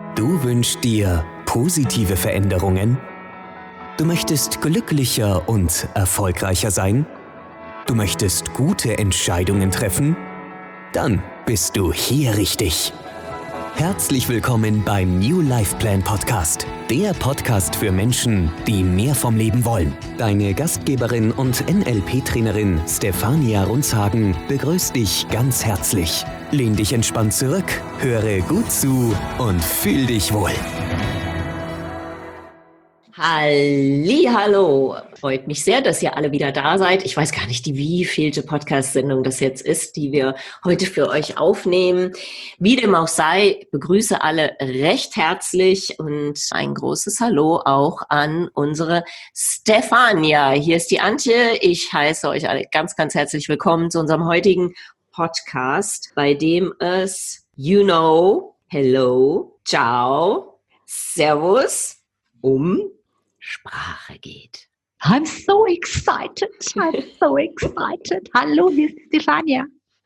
Du wünschst dir positive Veränderungen? Du möchtest glücklicher und erfolgreicher sein? Du möchtest gute Entscheidungen treffen? Dann bist du hier richtig. Herzlich willkommen beim New Life Plan Podcast, der Podcast für Menschen, die mehr vom Leben wollen. Deine Gastgeberin und NLP-Trainerin Stefania Runzhagen begrüßt dich ganz herzlich. Lehn dich entspannt zurück, höre gut zu und fühl dich wohl. Hallihallo, freut mich sehr, dass ihr alle wieder da seid. Ich weiß gar nicht, wievielte Podcast-Sendung das jetzt ist, die wir heute für euch aufnehmen. Wie dem auch sei, begrüße alle recht herzlich und ein großes Hallo auch an unsere Stefania. Hier ist die Antje. Ich heiße euch alle ganz, ganz herzlich willkommen zu unserem heutigen Podcast, bei dem es hello, ciao, servus Sprache geht. I'm so excited. Hallo, hier ist Stefania.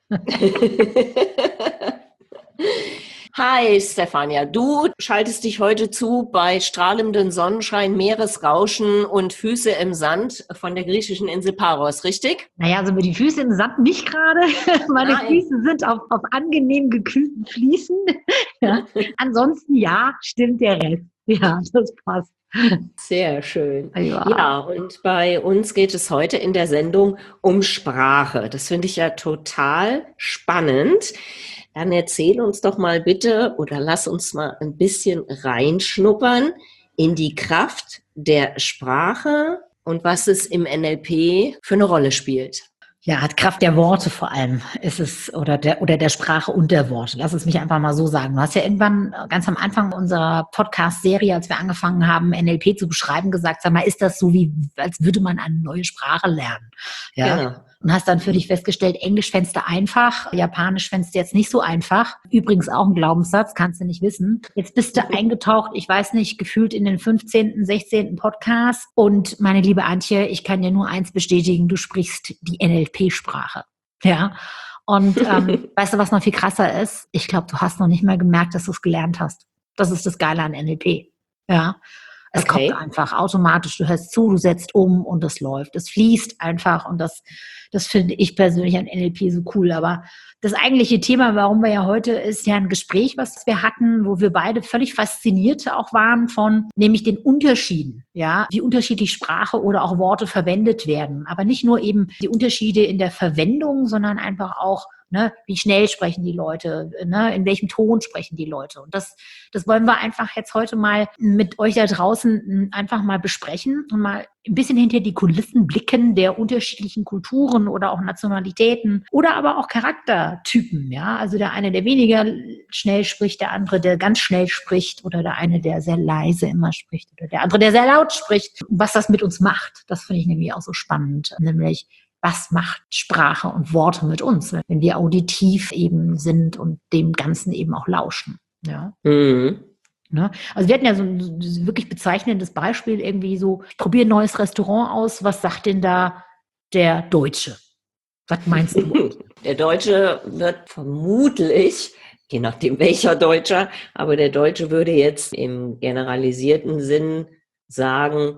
Hi Stefania, du schaltest dich heute zu bei strahlendem Sonnenschein, Meeresrauschen und Füße im Sand von der griechischen Insel Paros, richtig? Naja, also mit die Füße im Sand nicht gerade. Meine Füße sind auf angenehm gekühlten Fliesen. Ja. Ansonsten ja, stimmt der Rest. Ja, das passt. Sehr schön. Ja, und bei uns geht es heute in der Sendung um Sprache. Das finde ich ja total spannend. Dann erzähl uns doch mal bitte oder lass uns mal ein bisschen reinschnuppern in die Kraft der Sprache und was es im NLP für eine Rolle spielt. Ja, hat Kraft der Worte vor allem ist es oder der Sprache und der Worte. Lass es mich einfach mal so sagen. Du hast ja irgendwann ganz am Anfang unserer Podcast-Serie, als wir angefangen haben, NLP zu beschreiben, gesagt, sag mal, ist das so als würde man eine neue Sprache lernen? Ja. Genau. Und hast dann für dich festgestellt, Englisch fändest du einfach, Japanisch fändest du jetzt nicht so einfach. Übrigens auch ein Glaubenssatz, kannst du nicht wissen. Jetzt bist du eingetaucht, ich weiß nicht, gefühlt in den 15., 16. Podcast. Und meine liebe Antje, ich kann dir nur eins bestätigen, du sprichst die NLP-Sprache. Ja. Und weißt du, was noch viel krasser ist? Ich glaube, du hast noch nicht mal gemerkt, dass du es gelernt hast. Das ist das Geile an NLP. Ja. Es kommt einfach automatisch, du hörst zu, du setzt um und es läuft. Es fließt einfach und das finde ich persönlich an NLP so cool. Aber das eigentliche Thema, warum wir ja heute, ist ja ein Gespräch, was wir hatten, wo wir beide völlig fasziniert auch waren von nämlich den Unterschieden, ja, wie unterschiedlich Sprache oder auch Worte verwendet werden. Aber nicht nur eben die Unterschiede in der Verwendung, sondern einfach auch, ne, wie schnell sprechen die Leute, ne, in welchem Ton sprechen die Leute. Und das wollen wir einfach jetzt heute mal mit euch da draußen einfach mal besprechen und mal ein bisschen hinter die Kulissen blicken der unterschiedlichen Kulturen oder auch Nationalitäten oder aber auch Charaktertypen. Ja, also der eine, der weniger schnell spricht, der andere, der ganz schnell spricht oder der eine, der sehr leise immer spricht oder der andere, der sehr laut spricht. Was das mit uns macht, das finde ich nämlich auch so spannend, nämlich was macht Sprache und Worte mit uns, wenn wir auditiv eben sind und dem Ganzen eben auch lauschen. Ja. Mhm. Ne? Also wir hatten ja so ein wirklich bezeichnendes Beispiel, irgendwie so, ich probiere ein neues Restaurant aus, was sagt denn da der Deutsche? Was meinst du? Der Deutsche wird vermutlich, je nachdem welcher Deutscher, aber der Deutsche würde jetzt im generalisierten Sinn sagen,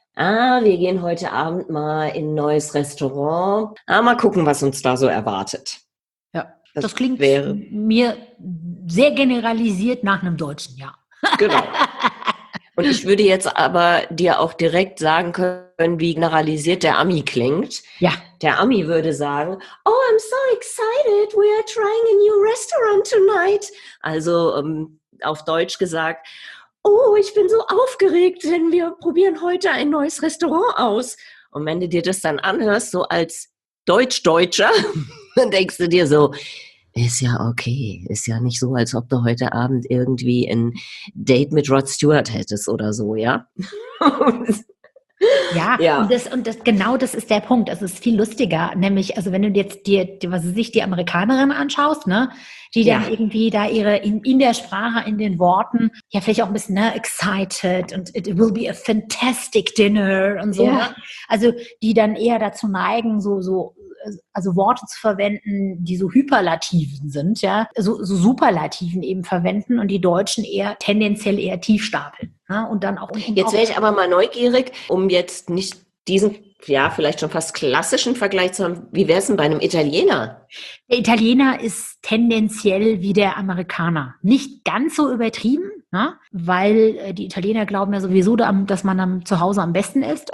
wir gehen heute Abend mal in ein neues Restaurant. Mal gucken, was uns da so erwartet. Ja, das klingt mir sehr generalisiert nach einem Deutschen, ja. Genau. Und ich würde jetzt aber dir auch direkt sagen können, wie generalisiert der Ami klingt. Ja. Der Ami würde sagen, oh, I'm so excited, we are trying a new restaurant tonight. Also auf Deutsch gesagt, oh, ich bin so aufgeregt, denn wir probieren heute ein neues Restaurant aus. Und wenn du dir das dann anhörst, so als Deutsch-Deutscher, dann denkst du dir so, ist ja okay. Ist ja nicht so, als ob du heute Abend irgendwie ein Date mit Rod Stewart hättest oder so, ja? Ja. Und das ist der Punkt. Es ist viel lustiger, nämlich, also wenn du jetzt die Amerikanerin anschaust, ne, die dann irgendwie da in der Sprache, in den Worten, ja, vielleicht auch ein bisschen, ne, excited und it will be a fantastic dinner und so, ne? Also, die dann eher dazu neigen, so also Worte zu verwenden, die so Hyperlativen sind, ja, so Superlativen eben verwenden und die Deutschen tendenziell eher tief stapeln. Ja, und dann auch. Jetzt wäre ich aber mal neugierig, um jetzt nicht diesen, ja, vielleicht schon fast klassischen Vergleich zu haben. Wie wäre es denn bei einem Italiener? Der Italiener ist tendenziell wie der Amerikaner. Nicht ganz so übertrieben, ne? Weil die Italiener glauben ja sowieso, dass man dann zu Hause am besten ist.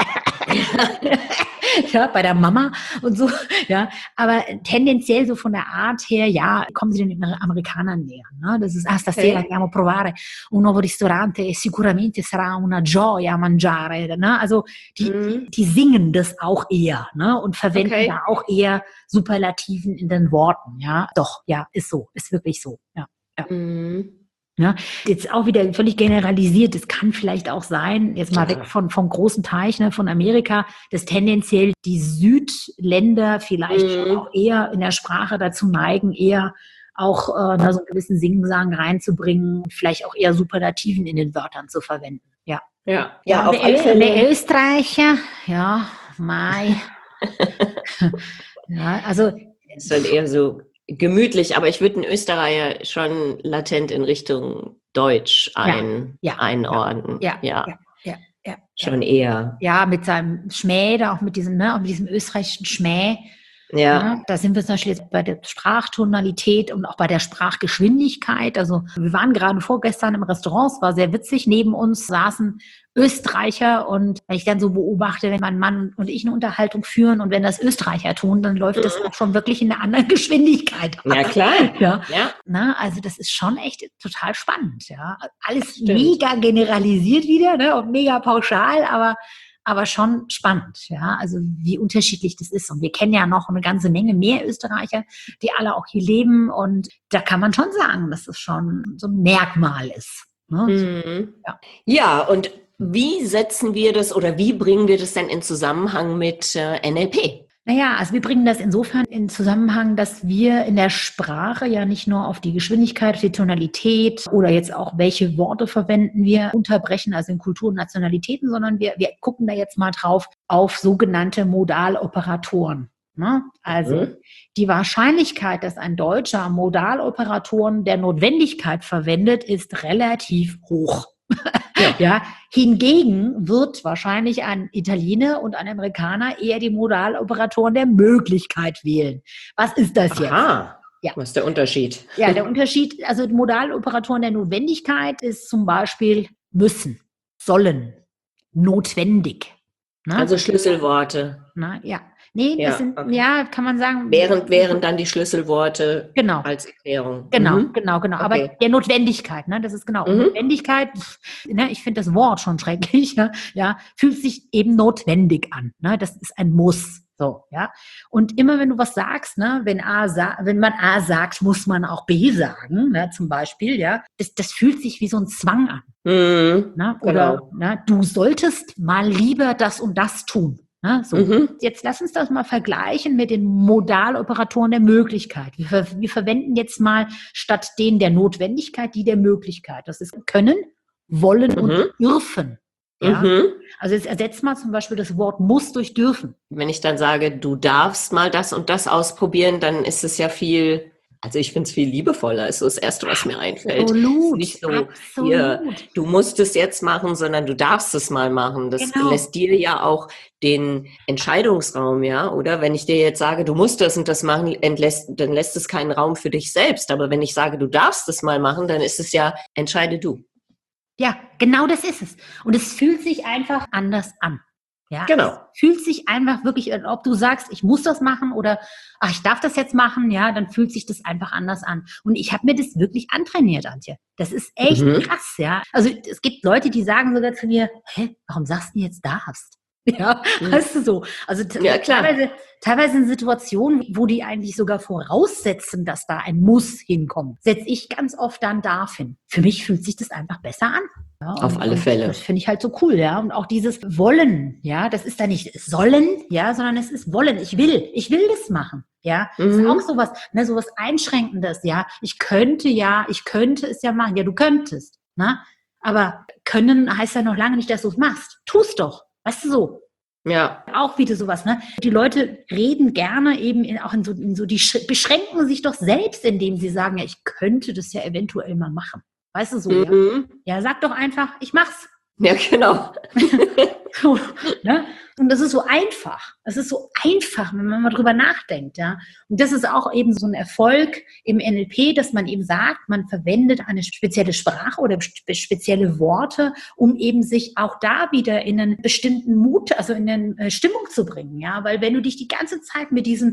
Ja, bei der Mama und so, ja. Aber tendenziell so von der Art her, ja, kommen sie den Amerikanern näher. Ne? Das ist, stasera andiamo a provare un nuovo ristorante e sicuramente sarà una gioia mangiare. Ne? Also die singen das auch eher, ne? Und verwenden da auch eher Superlativen in den Worten. Ja, doch, ja, ist so, ist wirklich so. Ja, ja. Ja, jetzt auch wieder völlig generalisiert, es kann vielleicht auch sein, jetzt mal weg vom großen Teich, ne, von Amerika, dass tendenziell die Südländer vielleicht schon auch eher in der Sprache dazu neigen, eher auch so einen gewissen Singsang reinzubringen, vielleicht auch eher Superlativen in den Wörtern zu verwenden. Ja, auf alle Fälle. Der Österreicher, ja, Mai. Ja, also es ist dann eher so gemütlich, aber ich würde einen Österreicher schon latent in Richtung Deutsch einordnen. Ja. Schon eher. Ja, mit seinem Schmäh, da auch mit diesem österreichischen Schmäh. Ja, da sind wir zum Beispiel jetzt bei der Sprachtonalität und auch bei der Sprachgeschwindigkeit. Also wir waren gerade vorgestern im Restaurant, es war sehr witzig, neben uns saßen Österreicher und wenn ich dann so beobachte, wenn mein Mann und ich eine Unterhaltung führen und wenn das Österreicher tun, dann läuft das auch schon wirklich in einer anderen Geschwindigkeit. Ja, klar. Ja. Na, also das ist schon echt total spannend. Ja, alles mega generalisiert wieder, ne, und mega pauschal, aber schon spannend, ja, also wie unterschiedlich das ist. Und wir kennen ja noch eine ganze Menge mehr Österreicher, die alle auch hier leben. Und da kann man schon sagen, dass es schon so ein Merkmal ist. Ne? Ja, und wie setzen wir das oder wie bringen wir das denn in Zusammenhang mit NLP? Naja, also wir bringen das insofern in Zusammenhang, dass wir in der Sprache ja nicht nur auf die Geschwindigkeit, auf die Tonalität oder jetzt auch welche Worte verwenden wir unterbrechen, also in Kultur und Nationalitäten, sondern wir gucken da jetzt mal drauf auf sogenannte Modaloperatoren. Ne? Also die Wahrscheinlichkeit, dass ein Deutscher Modaloperatoren der Notwendigkeit verwendet, ist relativ hoch. Ja, hingegen wird wahrscheinlich ein Italiener und ein Amerikaner eher die Modaloperatoren der Möglichkeit wählen. Was ist das jetzt? Ja. Was ist der Unterschied? Ja, der Unterschied, also Modaloperatoren der Notwendigkeit ist zum Beispiel müssen, sollen, notwendig. Ne? Also Schlüsselworte. Na, ja. Nee, das sind, kann man sagen. Wären dann die Schlüsselworte als Erklärung. Genau. Aber der Notwendigkeit, ne, das ist genau. Notwendigkeit, ne, ich finde das Wort schon schrecklich, fühlt sich eben notwendig an. Ne, das ist ein Muss. So, ja. Und immer wenn du was sagst, ne, wenn man A sagt, muss man auch B sagen, ne, zum Beispiel, ja, das fühlt sich wie so ein Zwang an. Ne, oder du solltest mal lieber das und das tun. Na, so. Jetzt lass uns das mal vergleichen mit den Modaloperatoren der Möglichkeit. Wir verwenden jetzt mal statt denen der Notwendigkeit die der Möglichkeit. Das ist können, wollen und dürfen. Ja? Also jetzt ersetzt mal zum Beispiel das Wort muss durch dürfen. Wenn ich dann sage, du darfst mal das und das ausprobieren, dann ist es ja viel... Also ich finde es viel liebevoller, ist so das Erste, was mir einfällt. Absolut. Nicht so, hier, du musst es jetzt machen, sondern du darfst es mal machen. Das lässt dir ja auch den Entscheidungsraum, ja, oder? Wenn ich dir jetzt sage, du musst das und das machen, dann lässt es keinen Raum für dich selbst. Aber wenn ich sage, du darfst es mal machen, dann ist es ja, entscheide du. Ja, genau das ist es. Und es fühlt sich einfach anders an. Ja, genau. Es fühlt sich einfach wirklich, ob du sagst, ich muss das machen oder ich darf das jetzt machen, ja, dann fühlt sich das einfach anders an. Und ich habe mir das wirklich antrainiert, Antje. Das ist echt krass, ja. Also es gibt Leute, die sagen sogar zu mir, warum sagst du jetzt darfst? Ja, weißt du so. Also teilweise in Situationen, wo die eigentlich sogar voraussetzen, dass da ein Muss hinkommt, setze ich ganz oft dann darf hin. Für mich fühlt sich das einfach besser an. Ja, auf alle Fälle. Das finde ich halt so cool, ja. Und auch dieses Wollen, ja, das ist da nicht sollen, ja, sondern es ist wollen. Ich will das machen, ja. Das ist auch sowas, ne, sowas Einschränkendes, ja. Ich könnte es ja machen. Ja, du könntest, ne? Aber können heißt ja noch lange nicht, dass du es machst. Tu's doch. Weißt du so? Ja. Auch wieder sowas, ne? Die Leute reden gerne eben die beschränken sich doch selbst, indem sie sagen, ja, ich könnte das ja eventuell mal machen. Weißt du so, ja? Ja, sag doch einfach, ich mach's. Ja, genau. So, ne? Und das ist so einfach. Es ist so einfach, wenn man mal drüber nachdenkt, ja. Und das ist auch eben so ein Erfolg im NLP, dass man eben sagt, man verwendet eine spezielle Sprache oder spezielle Worte, um eben sich auch da wieder in einen bestimmten Mut, also in eine Stimmung zu bringen, ja. Weil wenn du dich die ganze Zeit mit diesen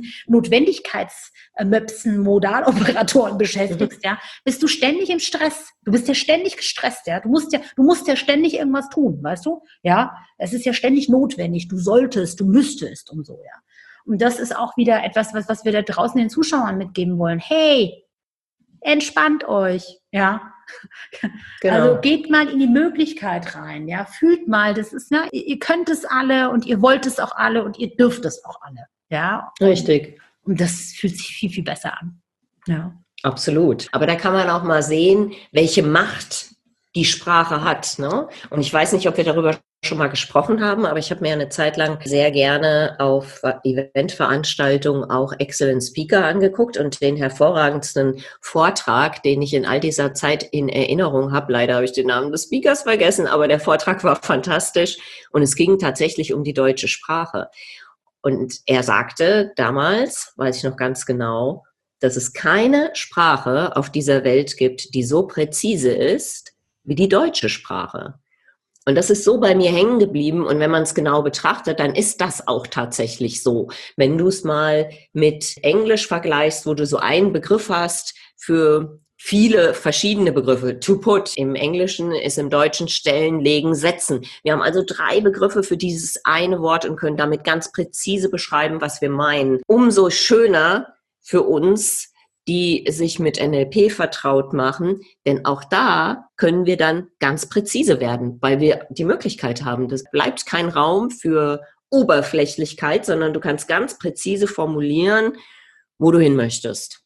Notwendigkeitsmöpsen, Modaloperatoren beschäftigst, ja, bist du ständig im Stress. Du bist ja ständig gestresst, ja. Du musst ja ständig irgendwas tun, weißt du? Ja. Es ist ja ständig notwendig. Du solltest, du müsstest und so, ja. Und das ist auch wieder etwas, was wir da draußen den Zuschauern mitgeben wollen. Hey, entspannt euch, ja. Genau. Also geht mal in die Möglichkeit rein, ja. Fühlt mal, das ist, ne, ihr könnt es alle und ihr wollt es auch alle und ihr dürft es auch alle, ja. Richtig. Und das fühlt sich viel, viel besser an, ja. Absolut. Aber da kann man auch mal sehen, welche Macht die Sprache hat, ne? Und ich weiß nicht, ob wir darüber schon mal gesprochen haben, aber ich habe mir eine Zeit lang sehr gerne auf Eventveranstaltungen auch Excellent Speaker angeguckt und den hervorragendsten Vortrag, den ich in all dieser Zeit in Erinnerung habe, leider habe ich den Namen des Speakers vergessen, aber der Vortrag war fantastisch und es ging tatsächlich um die deutsche Sprache. Und er sagte damals, weiß ich noch ganz genau, dass es keine Sprache auf dieser Welt gibt, die so präzise ist wie die deutsche Sprache. Und das ist so bei mir hängen geblieben. Und wenn man es genau betrachtet, dann ist das auch tatsächlich so. Wenn du es mal mit Englisch vergleichst, wo du so einen Begriff hast für viele verschiedene Begriffe. To put im Englischen ist im Deutschen stellen, legen, setzen. Wir haben also 3 Begriffe für dieses eine Wort und können damit ganz präzise beschreiben, was wir meinen. Umso schöner für uns, die sich mit NLP vertraut machen, denn auch da können wir dann ganz präzise werden, weil wir die Möglichkeit haben. Das bleibt kein Raum für Oberflächlichkeit, sondern du kannst ganz präzise formulieren, wo du hin möchtest.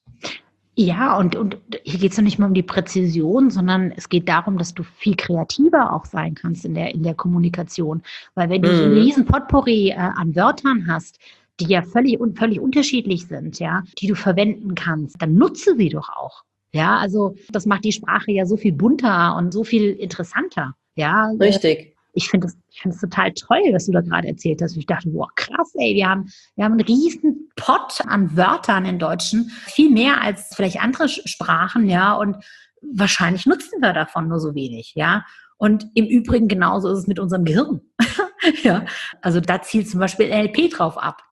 Ja, und hier geht es ja nicht mehr um die Präzision, sondern es geht darum, dass du viel kreativer auch sein kannst in der Kommunikation. Weil wenn du so einen riesen Potpourri an Wörtern hast, die ja völlig unterschiedlich sind, ja, die du verwenden kannst, dann nutze sie doch auch. Ja, also das macht die Sprache ja so viel bunter und so viel interessanter. Ja, richtig. Ich finde es total toll, was du da gerade erzählt hast. Ich dachte, boah, krass, ey, wir haben einen riesen Pott an Wörtern in Deutschen, viel mehr als vielleicht andere Sprachen, ja, und wahrscheinlich nutzen wir davon nur so wenig, ja. Und im Übrigen genauso ist es mit unserem Gehirn. Ja, also da zielt zum Beispiel NLP drauf ab,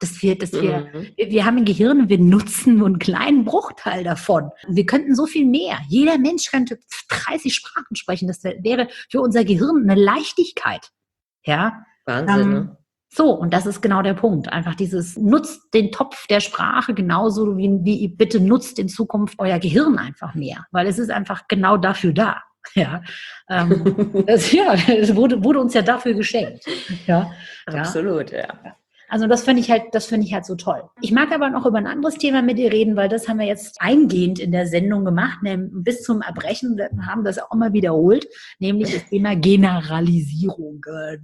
wir haben ein Gehirn und wir nutzen nur einen kleinen Bruchteil davon. Wir könnten so viel mehr. Jeder Mensch könnte 30 Sprachen sprechen. Das wäre für unser Gehirn eine Leichtigkeit. Ja. Wahnsinn, ne? So, und das ist genau der Punkt. Einfach nutzt den Topf der Sprache genauso wie bitte nutzt in Zukunft euer Gehirn einfach mehr, weil es ist einfach genau dafür da. Ja, das wurde uns ja dafür geschenkt. Ja, absolut, ja. Also das finde ich halt so toll. Ich mag aber noch über ein anderes Thema mit dir reden, weil das haben wir jetzt eingehend in der Sendung gemacht, bis zum Erbrechen, haben das auch mal wiederholt, nämlich das Thema Generalisierungen.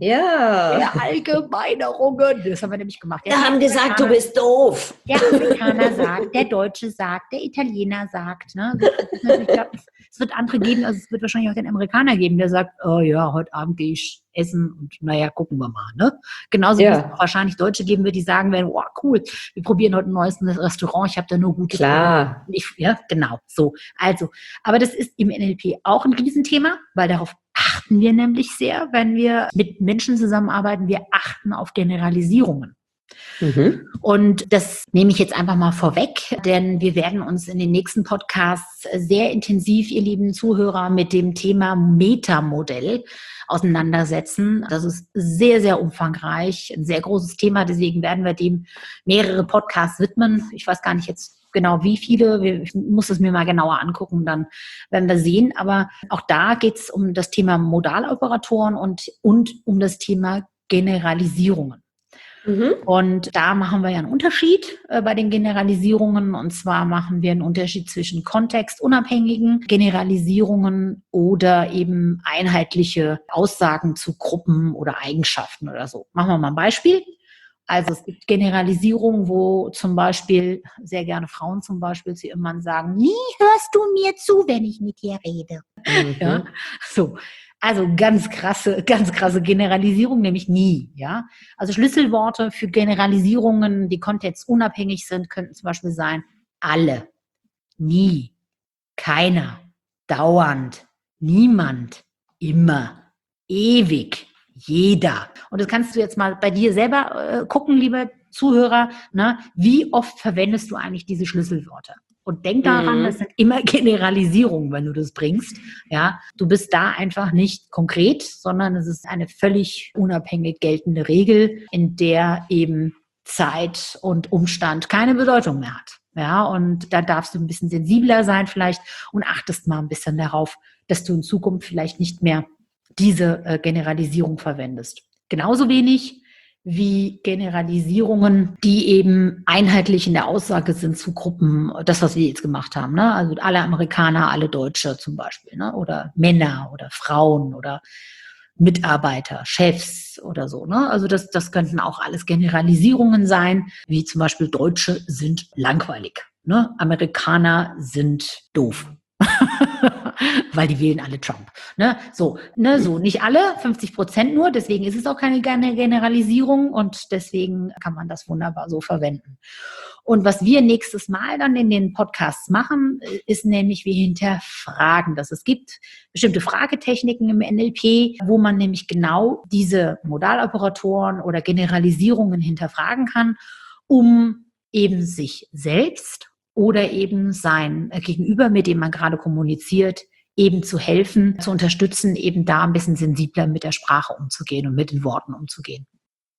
Ja. Allgemeinerungen. Das haben wir nämlich gemacht. Wir haben gesagt, du bist doof. Der Amerikaner sagt, der Deutsche sagt, der Italiener sagt. Ne? Ich glaube, es wird andere geben, also es wird wahrscheinlich auch den Amerikaner geben, der sagt, oh ja, heute Abend gehe ich essen und naja, gucken wir mal. Ne? Genauso wie es auch wahrscheinlich Deutsche geben wird, die sagen werden, wow, cool, wir probieren heute ein neues Restaurant, ich habe da nur gute Klar. Ja, genau, so. Also, aber das ist im NLP auch ein Riesenthema, weil darauf achten wir nämlich sehr, wenn wir mit Menschen zusammenarbeiten, wir achten auf Generalisierungen. Und das nehme ich jetzt einfach mal vorweg, denn wir werden uns in den nächsten Podcasts sehr intensiv, ihr lieben Zuhörer, mit dem Thema Metamodell auseinandersetzen. Das ist sehr, sehr umfangreich, ein sehr großes Thema, deswegen werden wir dem mehrere Podcasts widmen. Ich weiß gar nicht jetzt genau wie viele, ich muss es mir mal genauer angucken, dann werden wir sehen. Aber auch da geht es um das Thema Modaloperatoren und um das Thema Generalisierungen. Und da machen wir ja einen Unterschied bei den Generalisierungen. Und zwar machen wir einen Unterschied zwischen kontextunabhängigen Generalisierungen oder eben einheitliche Aussagen zu Gruppen oder Eigenschaften oder so. Machen wir mal ein Beispiel. Also es gibt Generalisierungen, wo zum Beispiel, sehr gerne Frauen zum Beispiel zu ihrem Mann sagen, nie hörst du mir zu, wenn ich mit dir rede. Ja, so. Also ganz krasse Generalisierung, nämlich nie, ja. Also Schlüsselworte für Generalisierungen, die kontextunabhängig sind, könnten zum Beispiel sein, alle, nie, keiner, dauernd, niemand, immer, ewig, jeder. Und das kannst du jetzt mal bei dir selber gucken, lieber Zuhörer, ne? Wie oft verwendest du eigentlich diese Schlüsselworte? Und denk daran, das sind immer Generalisierungen, wenn du das bringst. Ja, du bist da einfach nicht konkret, sondern es ist eine völlig unabhängig geltende Regel, in der eben Zeit und Umstand keine Bedeutung mehr hat. Ja, und da darfst du ein bisschen sensibler sein vielleicht und achtest mal ein bisschen darauf, dass du in Zukunft vielleicht nicht mehr diese Generalisierung verwendest. Genauso wenig wie Generalisierungen, die eben einheitlich in der Aussage sind zu Gruppen, das, was wir jetzt gemacht haben, ne? Also alle Amerikaner, alle Deutsche zum Beispiel, ne? Oder Männer oder Frauen oder Mitarbeiter, Chefs oder so, ne? Also das könnten auch alles Generalisierungen sein, wie zum Beispiel Deutsche sind langweilig, ne? Amerikaner sind doof. Weil die wählen alle Trump. So, nicht alle, 50% nur, deswegen ist es auch keine Generalisierung und deswegen kann man das wunderbar so verwenden. Und was wir nächstes Mal dann in den Podcasts machen, ist nämlich, wir hinterfragen das. Es gibt bestimmte Fragetechniken im NLP, wo man nämlich genau diese Modaloperatoren oder Generalisierungen hinterfragen kann, um eben sich selbst oder eben sein Gegenüber, mit dem man gerade kommuniziert, eben zu helfen, zu unterstützen, eben da ein bisschen sensibler mit der Sprache umzugehen und mit den Worten umzugehen.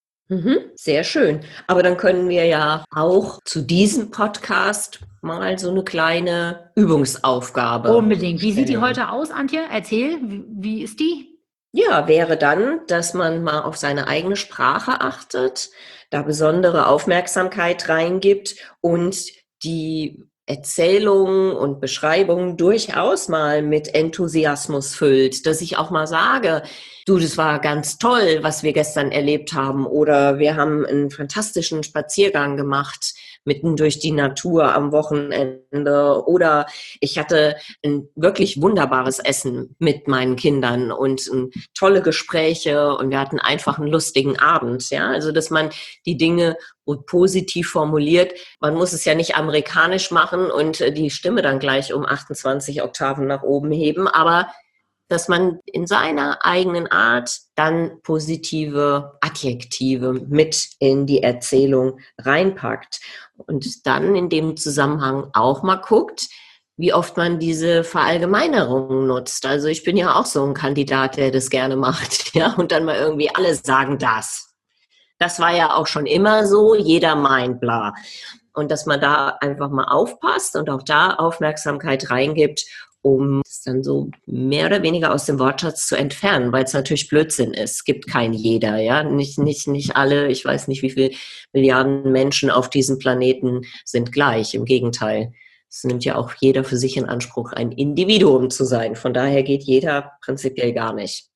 Sehr schön. Aber dann können wir ja auch zu diesem Podcast mal so eine kleine Übungsaufgabe Unbedingt. Wie stellen. sieht die heute aus, Antje? Erzähl, wie ist die? Ja, wäre dann, dass man mal auf seine eigene Sprache achtet, da besondere Aufmerksamkeit reingibt und die Erzählungen und Beschreibungen durchaus mal mit Enthusiasmus füllt, dass ich auch mal sage, du, das war ganz toll, was wir gestern erlebt haben, oder wir haben einen fantastischen Spaziergang gemacht mitten durch die Natur am Wochenende, oder ich hatte ein wirklich wunderbares Essen mit meinen Kindern und tolle Gespräche und wir hatten einfach einen lustigen Abend. Ja, also dass man die Dinge positiv formuliert. Man muss es ja nicht amerikanisch machen und die Stimme dann gleich um 28 Oktaven nach oben heben, aber dass man in seiner eigenen Art dann positive Adjektive mit in die Erzählung reinpackt und dann in dem Zusammenhang auch mal guckt, wie oft man diese Verallgemeinerungen nutzt. Also ich bin ja auch so ein Kandidat, der das gerne macht, ja, und dann mal irgendwie alle sagen das. Das war ja auch schon immer so, jeder meint bla. Und dass man da einfach mal aufpasst und auch da Aufmerksamkeit reingibt, um es dann so mehr oder weniger aus dem Wortschatz zu entfernen, weil es natürlich Blödsinn ist. Es gibt kein jeder, ja, nicht alle, ich weiß nicht, wie viele Milliarden Menschen auf diesem Planeten sind gleich. Im Gegenteil, es nimmt ja auch jeder für sich in Anspruch, ein Individuum zu sein. Von daher geht jeder prinzipiell gar nicht.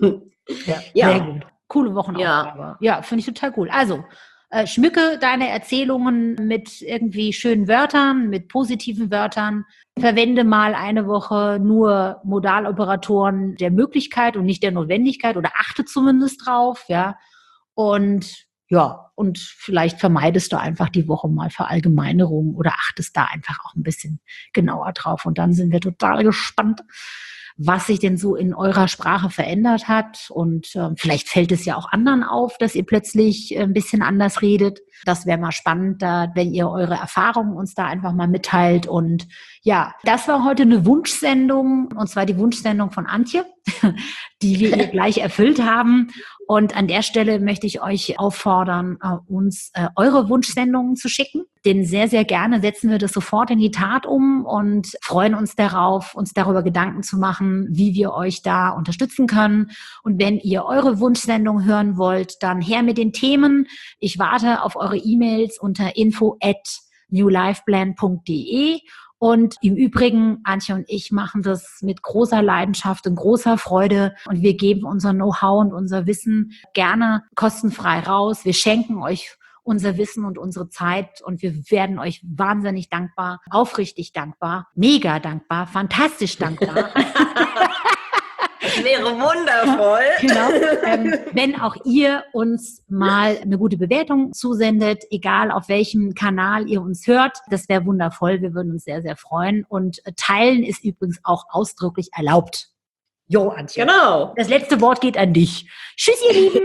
Ja. Sehr gut. Coole Wochenaufgabe. Ja, finde ich total cool. Also, schmücke deine Erzählungen mit irgendwie schönen Wörtern, mit positiven Wörtern. Verwende mal eine Woche nur Modaloperatoren der Möglichkeit und nicht der Notwendigkeit oder achte zumindest drauf, ja. Und vielleicht vermeidest du einfach die Woche mal Verallgemeinerungen oder achtest da einfach auch ein bisschen genauer drauf. Und dann sind wir total gespannt, was sich denn so in eurer Sprache verändert hat. Und vielleicht fällt es ja auch anderen auf, dass ihr plötzlich ein bisschen anders redet. Das wäre mal spannend, wenn ihr eure Erfahrungen uns da einfach mal mitteilt. Und ja, das war heute eine Wunschsendung, und zwar die Wunschsendung von Antje. die wir hier gleich erfüllt haben. Und an der Stelle möchte ich euch auffordern, uns eure Wunschsendungen zu schicken. Denn sehr, sehr gerne setzen wir das sofort in die Tat um und freuen uns darauf, uns darüber Gedanken zu machen, wie wir euch da unterstützen können. Und wenn ihr eure Wunschsendung hören wollt, dann her mit den Themen. Ich warte auf eure E-Mails unter info@newlifeplan.de. Und im Übrigen, Antje und ich machen das mit großer Leidenschaft und großer Freude. Und wir geben unser Know-how und unser Wissen gerne kostenfrei raus. Wir schenken euch unser Wissen und unsere Zeit und wir werden euch wahnsinnig dankbar, aufrichtig dankbar, mega dankbar, fantastisch dankbar. Das wäre wundervoll. Genau. Wenn auch ihr uns mal eine gute Bewertung zusendet, egal auf welchem Kanal ihr uns hört, das wäre wundervoll. Wir würden uns sehr, sehr freuen. Und teilen ist übrigens auch ausdrücklich erlaubt. Jo, Antje. Genau. Das letzte Wort geht an dich. Tschüss, ihr Lieben.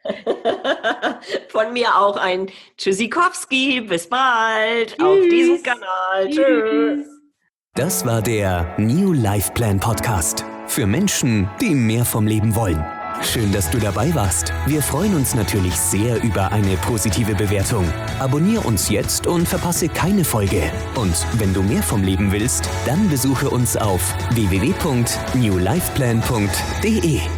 Von mir auch ein Tschüssikowski. Bis bald. Tschüss. Auf diesem Kanal. Tschüss. Das war der New Life Plan Podcast. Für Menschen, die mehr vom Leben wollen. Schön, dass du dabei warst. Wir freuen uns natürlich sehr über eine positive Bewertung. Abonnier uns jetzt und verpasse keine Folge. Und wenn du mehr vom Leben willst, dann besuche uns auf www.newlifeplan.de.